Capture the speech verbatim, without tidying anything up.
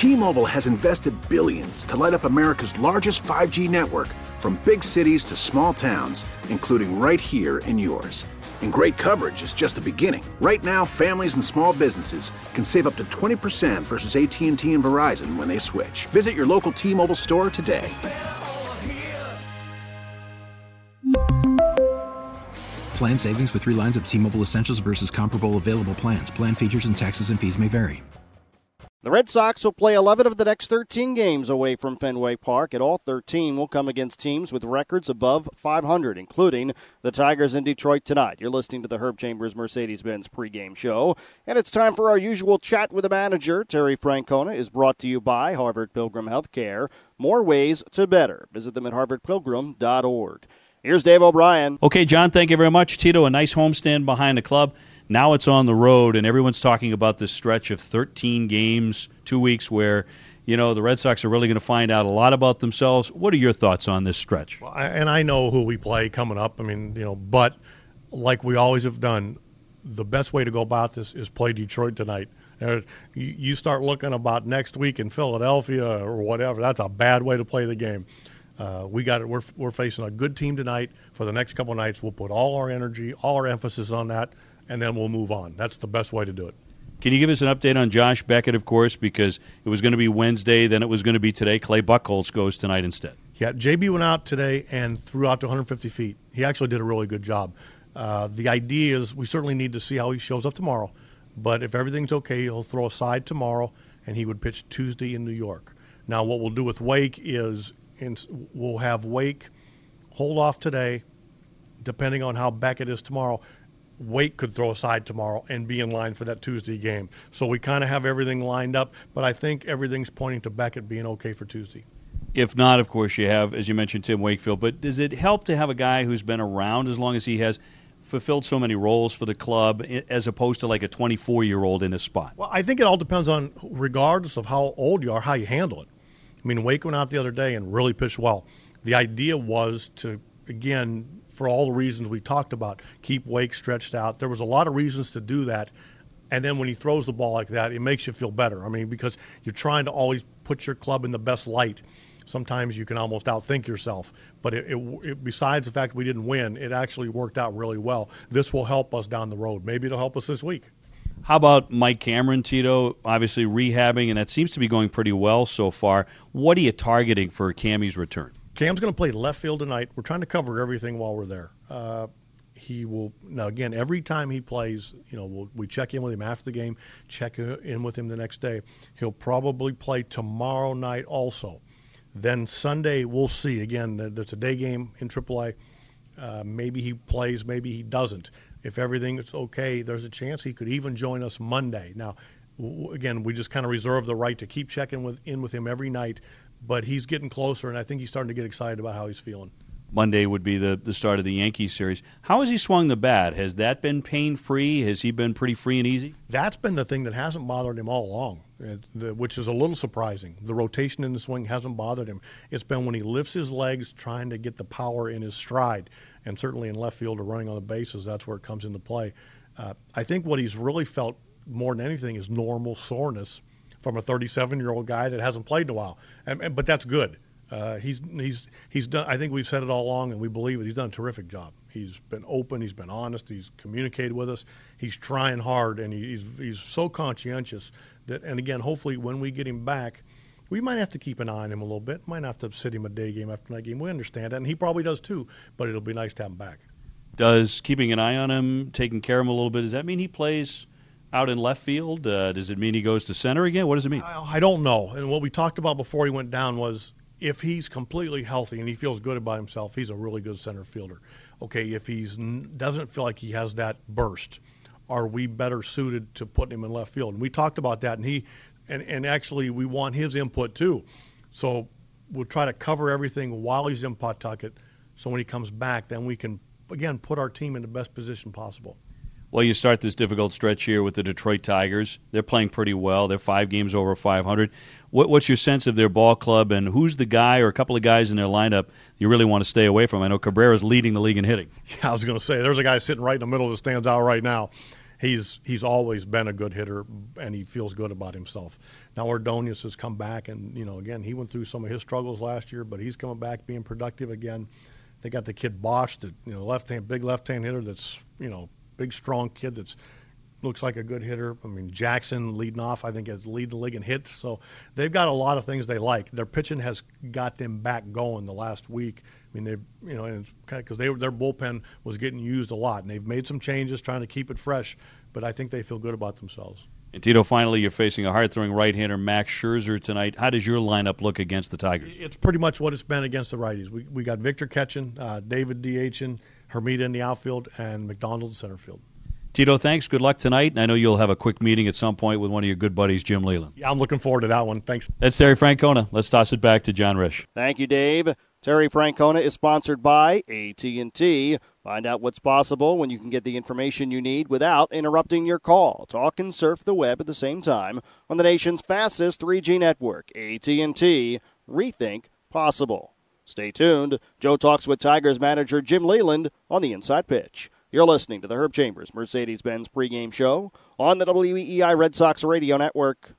T-Mobile has invested billions to light up America's largest five G network, from big cities to small towns, including right here in yours. And great coverage is just the beginning. Right now, families and small businesses can save up to twenty percent versus A T and T and Verizon when they switch. Visit your local T-Mobile store today. Plan savings with three lines of T-Mobile Essentials versus comparable available plans. Plan features and taxes and fees may vary. The Red Sox will play eleven of the next thirteen games away from Fenway Park, and all thirteen will come against teams with records above five hundred, including the Tigers in Detroit tonight. You're listening to the Herb Chambers Mercedes-Benz pregame show, and it's time for our usual chat with the manager. Terry Francona is brought to you by Harvard Pilgrim Healthcare. More ways to better. Visit them at harvard pilgrim dot org. Here's Dave O'Brien. Okay, John, thank you very much. Tito, a nice homestand behind the club. Now it's on the road, and everyone's talking about this stretch of thirteen games, two weeks, where, you know, the Red Sox are really going to find out a lot about themselves. What are your thoughts on this stretch? Well, I, and I know who we play coming up. I mean, you know, but like we always have done, the best way to go about this is play Detroit tonight. Uh, you, you start looking about next week in Philadelphia or whatever, that's a bad way to play the game. Uh, we got it. We're, we're facing a good team tonight. For the next couple of nights, we'll put all our energy, all our emphasis on that, and then we'll move on. That's the best way to do it. Can you give us an update on Josh Beckett, of course, because it was going to be Wednesday, then it was going to be today. Clay Buchholz goes tonight instead. Yeah, J B went out today and threw out to one hundred fifty feet. He actually did a really good job. Uh, the idea is we certainly need to see how he shows up tomorrow, but if everything's okay, he'll throw a side tomorrow, and he would pitch Tuesday in New York. Now, what we'll do with Wake is in, we'll have Wake hold off today, depending on how Beckett is tomorrow. Wake could throw a side tomorrow and be in line for that Tuesday game. So we kind of have everything lined up, but I think everything's pointing to Beckett being okay for Tuesday. If not, of course, you have, as you mentioned, Tim Wakefield. But does it help to have a guy who's been around as long as he has, fulfilled so many roles for the club, as opposed to like a twenty-four-year-old in a spot? Well, I think it all depends on, regardless of how old you are, how you handle it. I mean, Wake went out the other day and really pitched well. The idea was to, again, for all the reasons we talked about, keep Wake stretched out. There was a lot of reasons to do that. And then when he throws the ball like that, it makes you feel better. I mean, because you're trying to always put your club in the best light. Sometimes you can almost outthink yourself. But it, it, it, besides the fact we didn't win, it actually worked out really well. This will help us down the road. Maybe it'll help us this week. How about Mike Cameron, Tito? Obviously rehabbing, and that seems to be going pretty well so far. What are you targeting for Cammy's return? Cam's going to play left field tonight. We're trying to cover everything while we're there. Uh, he will now again every time he plays. You know, we'll, we check in with him after the game, check in with him the next day. He'll probably play tomorrow night also. Then Sunday we'll see. Again, that's a day game in triple A. Uh, maybe he plays, maybe he doesn't. If everything is okay, there's a chance he could even join us Monday. Now, w- again, we just kind of reserve the right to keep checking with in with him every night. But he's getting closer, and I think he's starting to get excited about how he's feeling. Monday would be the, the start of the Yankees series. How has he swung the bat? Has that been pain-free? Has he been pretty free and easy? That's been the thing that hasn't bothered him all along, which is a little surprising. The rotation in the swing hasn't bothered him. It's been when he lifts his legs trying to get the power in his stride, and certainly in left field or running on the bases, that's where it comes into play. Uh, I think what he's really felt more than anything is normal soreness from a thirty-seven-year-old guy that hasn't played in a while. And, and, but that's good. Uh, he's he's he's done. I think we've said it all along, and we believe it. He's done a terrific job. He's been open. He's been honest. He's communicated with us. He's trying hard, and he, he's he's so conscientious that. And again, hopefully, when we get him back, we might have to keep an eye on him a little bit. Might have to sit him a day game after night game. We understand that, and he probably does too. But it'll be nice to have him back. Does keeping an eye on him, taking care of him a little bit, does that mean he plays out in left field? Uh, does it mean he goes to center again? What does it mean? I, I don't know. And what we talked about before he went down was if he's completely healthy and he feels good about himself, he's a really good center fielder. Okay, if he doesn't feel like he has that burst, are we better suited to putting him in left field? And we talked about that, and he, and, and actually we want his input too. So we'll try to cover everything while he's in Pawtucket, so when he comes back, then we can, again, put our team in the best position possible. Well, you start this difficult stretch here with the Detroit Tigers. They're playing pretty well. They're five games over five hundred. What, what's your sense of their ball club, and who's the guy or a couple of guys in their lineup you really want to stay away from? I know Cabrera's leading the league in hitting. Yeah, I was going to say, there's a guy sitting right in the middle that stands out right now. he's he's always been a good hitter, and he feels good about himself. Now Ordonez has come back, and, you know, again, he went through some of his struggles last year, but he's coming back being productive again. They got the kid Bosch, that, you know, left-hand, big left-hand hitter that's, you know, big, strong kid that's looks like a good hitter. I mean, Jackson leading off, I think, is leading the league in hits. So they've got a lot of things they like. Their pitching has got them back going the last week. I mean, they've, you know, and because they their bullpen was getting used a lot, and they've made some changes trying to keep it fresh. But I think they feel good about themselves. And Tito, finally, you're facing a hard-throwing right-hander, Max Scherzer, tonight. How does your lineup look against the Tigers? It's pretty much what it's been against the righties. We we got Victor catching, uh, David DHing, Hermida in the outfield, and McDonald in center field. Tito, thanks. Good luck tonight. I know you'll have a quick meeting at some point with one of your good buddies, Jim Leyland. Yeah, I'm looking forward to that one. Thanks. That's Terry Francona. Let's toss it back to John Risch. Thank you, Dave. Terry Francona is sponsored by A T and T. Find out what's possible when you can get the information you need without interrupting your call. Talk and surf the web at the same time on the nation's fastest three G network. A T and T. Rethink possible. Stay tuned. Joe talks with Tigers manager Jim Leyland on the Inside Pitch. You're listening to the Herb Chambers Mercedes-Benz pregame show on the W E E I Red Sox Radio Network.